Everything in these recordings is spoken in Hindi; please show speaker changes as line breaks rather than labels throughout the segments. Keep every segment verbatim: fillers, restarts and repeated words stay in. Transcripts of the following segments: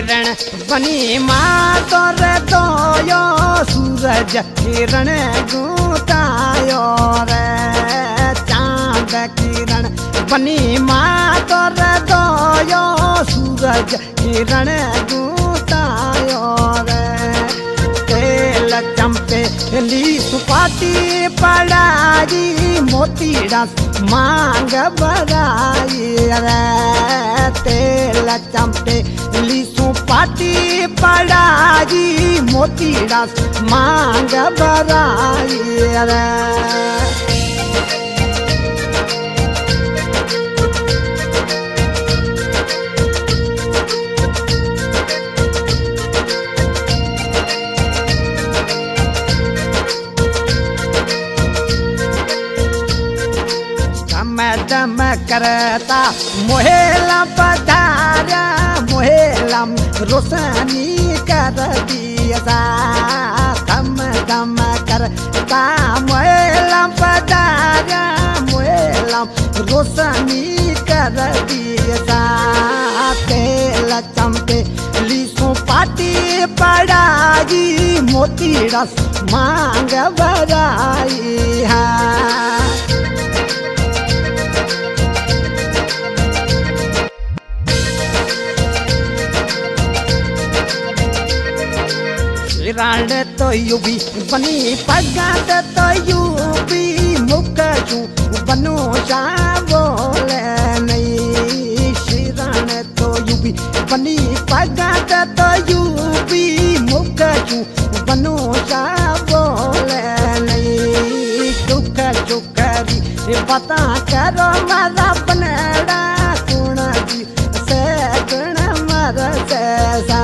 किरण बनी माँ तोर दोयो सूरज किरण गुतायो रे चांद किरण बनी माँ तोर दोयो सूरज किरण गुतायो रे तेल चंपे ली सुपाती पड़ाई मोतीड़ा मांग बराई रे तेल चंपे ली सुपाती पड़ाई मोतीड़ा मांग बराई रे दम करता मोहेला पधारा मोहेला रोशनी कर दिया दम दम करता मोहेला पधारा मोहेला रोशनी कर दिया तेल चंपे लीसों पाटी पड़ाई मोती रस मांग बराई है राण तो युवी बनी पगात तो युवी मुकजू बनो जा बोले नहीं शिराण तो युवी बनी पगात तो युवी मुकजू बनो जा बोले नहीं दुख चुकरी बता करो मारा बनड़ा कुण जी से गुण मर जैसा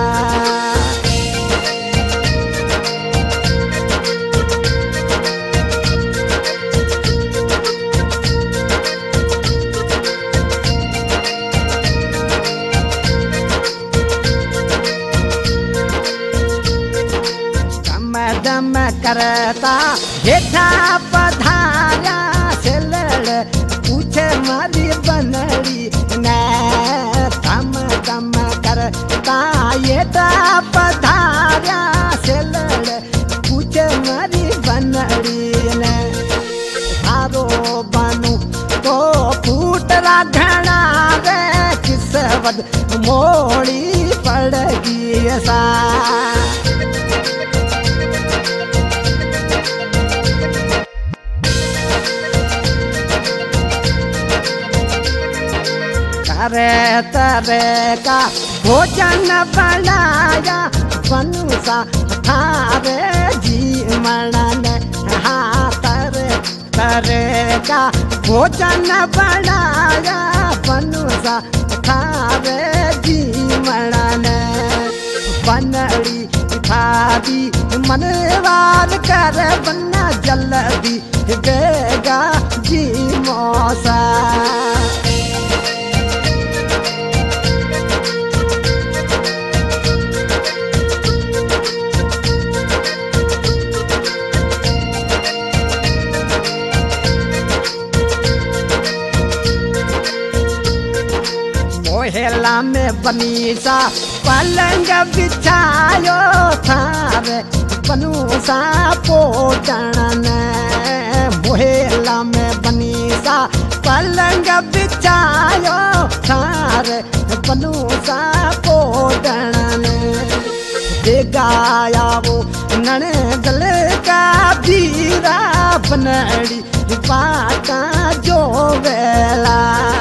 दम करता हेठा पधारा से लड़ पूछे मारी बनड़ी न दम दम करता हेठा पधारा से लड़ पूछे मारी बनड़ी न हारो बनू तो फूट घना रे किस्मत मोड़ी पड़गी सा तरह तरह का भोजन बनाया बनुसा थारे जी मणन हाँ तरह तरह का भोजन बनाया बनुसा थारे जी मणन बनड़ी थारी मनवार कर बन्ना जल्दी बेगा जी मौसा मोहेला में बनीसा पलंग बिछायो थारे बनूसा पोटन मोहेला में बनीसा पलंग बिछायो थारे बनूसा पोटन देगाया वो नन दल का धीरा बनड़ी बाटा जो वेला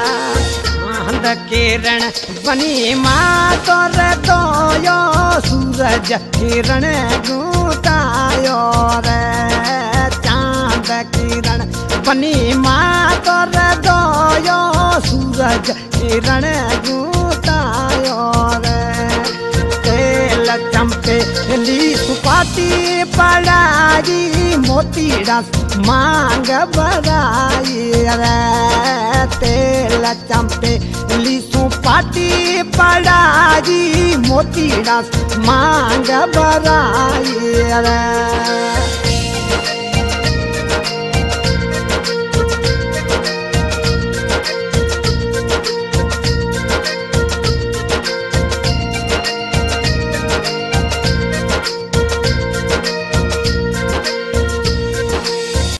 किरण बनी माँ तोर दोयो सूरज किरण गुतायो रे चांद किरण बनी माँ तोर दोयो सूरज किरण गुतायो रे तेल चंपे ली सुपाती पड़ाई मोतीड़ा मांग बराई रे तेल चंपे ली सुपाती पड़ाई मोतीड़ा मांग बराई रे।